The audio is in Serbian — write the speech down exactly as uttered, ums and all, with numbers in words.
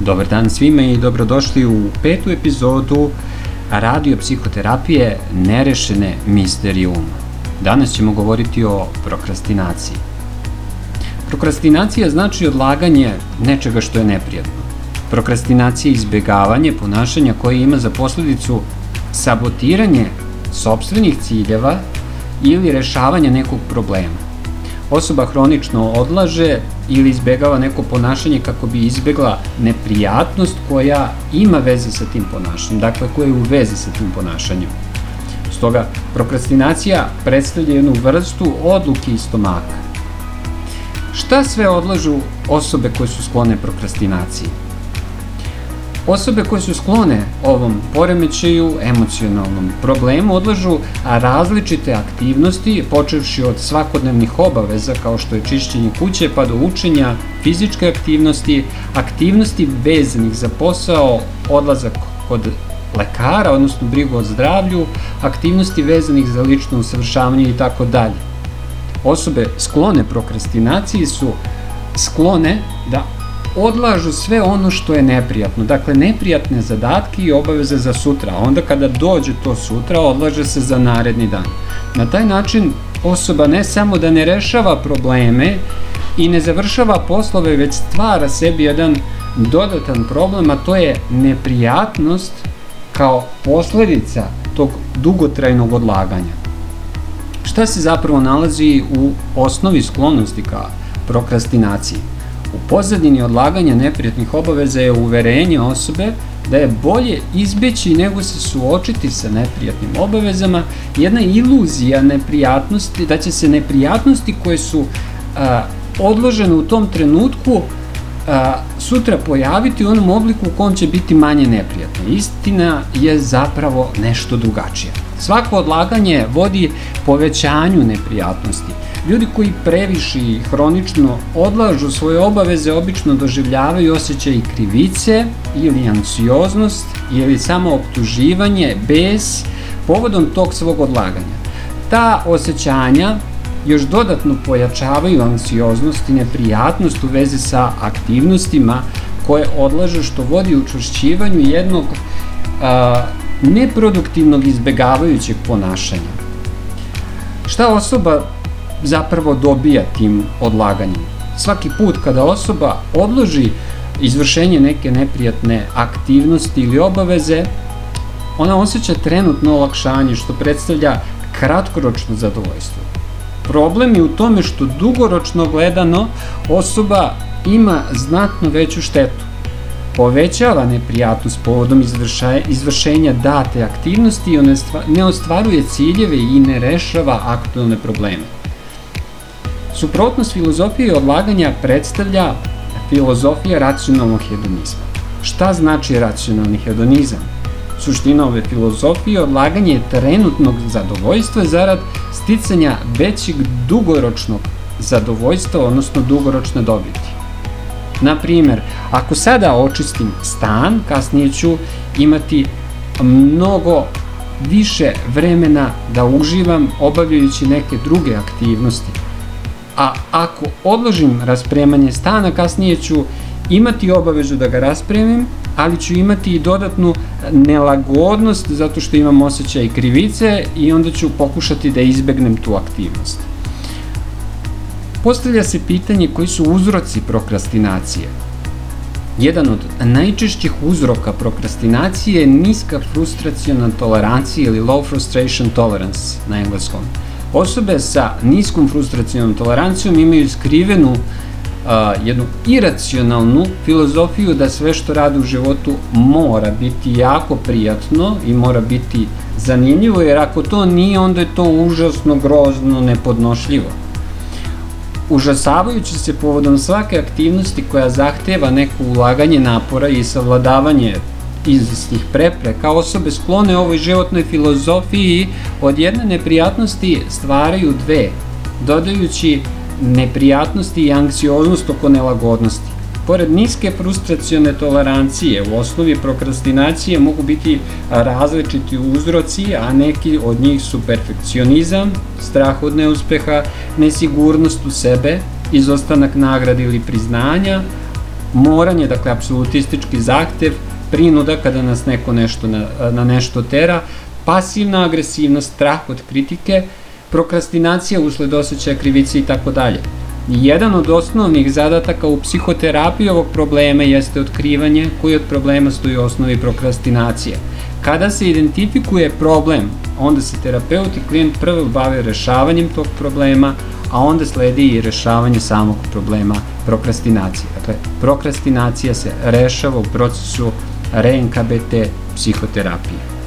Dobar dan svima i dobrodošli u petu epizodu radio psihoterapije Nerešene misterije uma. Danas ćemo govoriti o prokrastinaciji. Prokrastinacija znači odlaganje nečega što je neprijatno. Prokrastinacija je izbjegavanje ponašanja koje ima za posljedicu sabotiranje sopstvenih ciljeva ili rešavanje nekog problema. Osoba hronično odlaže ili izbjegava neko ponašanje kako bi izbjegla neprijatnost koja ima veze sa tim ponašanjem, dakle koja je u vezi sa tim ponašanjem. Stoga, prokrastinacija predstavlja jednu vrstu odluke iz stomaka. Šta sve odlažu osobe koje su sklone prokrastinaciji? Osobe koje su sklone ovom poremećaju, emocionalnom problemu, odlažu različite aktivnosti, počevši od svakodnevnih obaveza kao što je čišćenje kuće pa do učenja, fizičke aktivnosti, aktivnosti vezanih za posao, odlazak kod lekara, odnosno brigu o zdravlju, aktivnosti vezanih za lično usavršavanje i tako dalje. Osobe sklone prokrastinaciji su sklone da odlažu sve ono što je neprijatno, dakle neprijatne zadatke i obaveze za sutra, a onda kada dođe to sutra, odlaže se za naredni dan. Na taj način osoba ne samo da ne rešava probleme i ne završava poslove, već stvara sebi jedan dodatan problem, a to je neprijatnost kao posljedica tog dugotrajnog odlaganja. Šta se zapravo nalazi u osnovi sklonosti ka prokrastinaciji? U pozadini odlaganja neprijatnih obaveza je uverenje osobe da je bolje izbeći nego se suočiti sa neprijatnim obavezama, jedna iluzija neprijatnosti, da će se neprijatnosti koje su a, odložene u tom trenutku a, sutra pojaviti u onom obliku u kom će biti manje neprijatno. Istina je zapravo nešto drugačija. Svako odlaganje vodi povećanju neprijatnosti. Ljudi koji previše i hronično odlažu svoje obaveze obično doživljavaju osjećaj krivice ili anksioznost ili samo optuživanje, bes povodom tog svog odlaganja. Ta osjećanja još dodatno pojačavaju anksioznost i neprijatnost u vezi sa aktivnostima koje odlažu, što vodi u učvršćivanju jednog a, neproduktivnog izbjegavajućeg ponašanja. Šta osoba zapravo dobija tim odlaganjem? Svaki put kada osoba odloži izvršenje neke neprijatne aktivnosti ili obaveze, ona osjeća trenutno olakšanje, što predstavlja kratkoročno zadovoljstvo. Problem je u tome što dugoročno gledano osoba ima znatno veću štetu. Povećava neprijatnost povodom izvršenja date aktivnosti i ne ostvaruje ciljeve i ne rešava aktualne probleme. Suprotnost filozofije odlaganja predstavlja filozofija racionalnog hedonizma. Šta znači racionalni hedonizam? Suština ove filozofije odlaganje je trenutnog zadovoljstva zarad sticanja većeg dugoročnog zadovoljstva, odnosno dugoročne dobiti. Na primjer, ako sada očistim stan, kasnije ću imati mnogo više vremena da uživam obavljajući neke druge aktivnosti. A ako odložim raspremanje stana, kasnije ću imati obavezu da ga raspremim, ali ću imati i dodatnu nelagodnost zato što imam osjećaj krivice i onda ću pokušati da izbegnem tu aktivnost. Postavlja se pitanje koji su uzroci prokrastinacije. Jedan od najčešćih uzroka prokrastinacije je niska frustraciona tolerancija ili low frustration tolerance na engleskom. Osobe sa niskom frustracionom tolerancijom imaju skrivenu uh, jednu iracionalnu filozofiju da sve što rade u životu mora biti jako prijatno i mora biti zanimljivo, jer ako to nije, onda je to užasno, grozno, nepodnošljivo. Užasavajući se povodom svake aktivnosti koja zahteva neko ulaganje napora i savladavanje izvesnih prepreka, osobe sklone ovoj životnoj filozofiji od jedne neprijatnosti stvaraju dve, dodajući neprijatnosti i anksioznost oko nelagodnosti. Pored niske frustracione tolerancije, u osnovi prokrastinacije mogu biti različiti uzroci, a neki od njih su perfekcionizam, strah od neuspeha, nesigurnost u sebe, izostanak nagrade ili priznanja, moranje, dakle, apsolutistički zahtev, prinuda kada nas neko nešto na, na nešto tera, pasivna agresivnost, strah od kritike, prokrastinacija usled osjećaja krivice i tako dalje. Jedan od osnovnih zadataka u psihoterapiji ovog problema jeste otkrivanje koji od problema stoji u osnovi prokrastinacije. Kada se identifikuje problem, onda se terapeut i klijent prvo bave rešavanjem tog problema, a onda sledi i rešavanje samog problema prokrastinacije. Dakle, prokrastinacija se rešava u procesu re en ka be te psihoterapije.